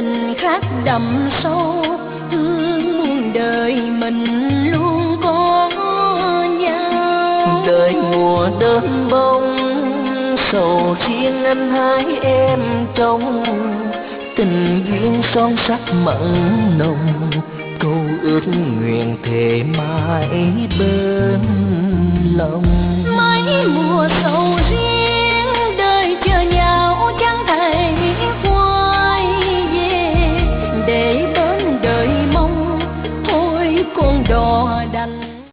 tình khắc đậm sâu, thương muôn đời mình luôn có nhau. Đời mùa đơn bông, sầu riêng anh hai em trong, tình duyên son sắc mặn nồng, câu ước nguyện thề mãi bên lòng. Mấy mùa sầu